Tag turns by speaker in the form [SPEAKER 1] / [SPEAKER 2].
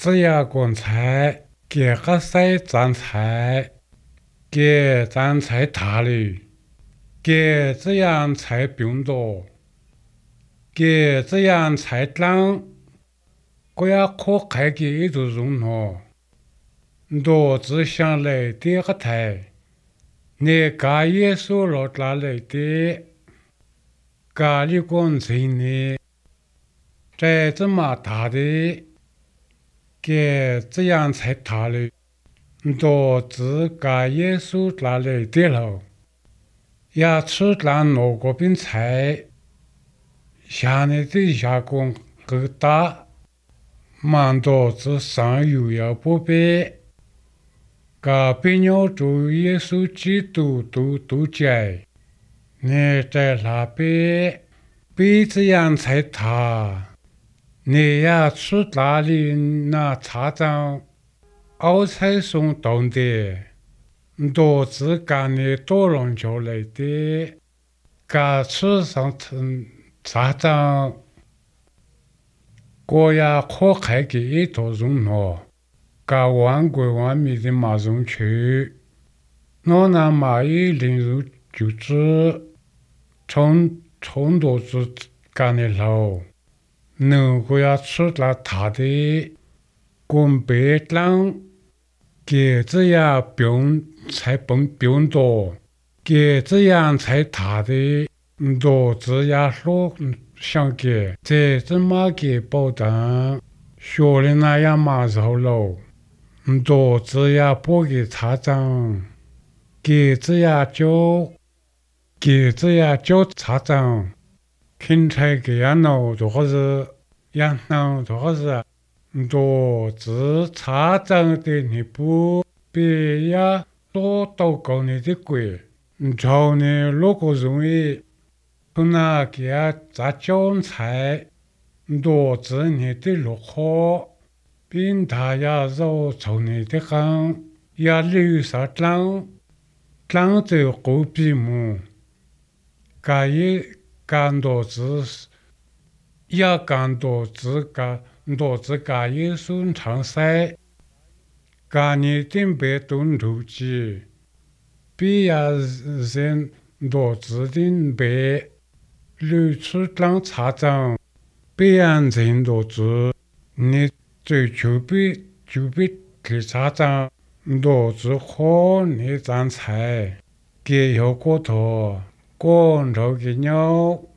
[SPEAKER 1] 只要光菜，给个晒脏菜，给脏菜大了，给这样菜病多，给这样菜烂，我要可开给一头容了，多只想来点个台，你家也说了拿来的，家里光菜呢，这这么大的。给这样才大了，多自家耶稣拿来的了，也吃那萝卜饼菜，下来的下工够大，蛮多子上油要不备，个别鸟主耶稣基督都在，你在那边比这样才大。你呀，吃哪里那茶庄，熬菜送冻的，多自干的多龙桥来的，噶吃上茶庄，我呀可开给一头容了，噶万国万民的马上去，我那马一领入就知，从多子干的喽。如果要吃那大的，滚白浪，给这样才病多，给这样才大的，多这样说想给，这么给保障，学的那样马肉喽，多这样不给查账，给这样查账。芹菜给养老多少是养老多少是多自查账的你不别呀多到高你的贵，朝呢如果容易，从那给呀杂韭菜，多自你的落花，并他呀肉朝你的行，呀绿色长着狗鼻目，该也。干多子也干多子多子干也顺畅赛，干你顶白炖土鸡，比呀人多子顶白，绿出当茶长，比呀人多子，你最就比给茶长，多子喝你长菜，给有骨头。光头给鸟。